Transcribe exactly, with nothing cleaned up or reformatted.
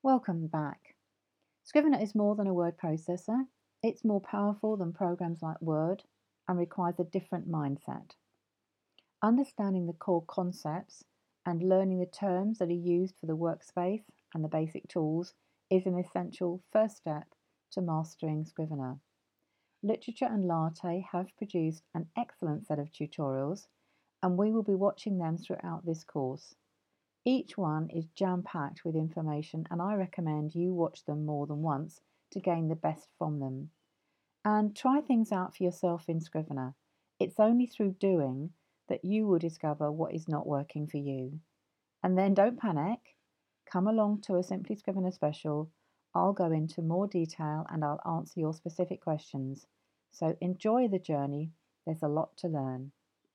Welcome back. Scrivener is more than a word processor. It's more powerful than programs like Word and requires a different mindset. Understanding the core concepts and learning the terms that are used for the workspace and the basic tools is an essential first step to mastering Scrivener. Literature and Latte have produced an excellent set of tutorials, and we will be watching them throughout this course. Each one is jam-packed with information, and I recommend you watch them more than once to gain the best from them. And try things out for yourself in Scrivener. It's only through doing that you will discover what is not working for you. And then don't panic. Come along to a Simply Scrivener special. I'll go into more detail and I'll answer your specific questions. So enjoy the journey. There's a lot to learn.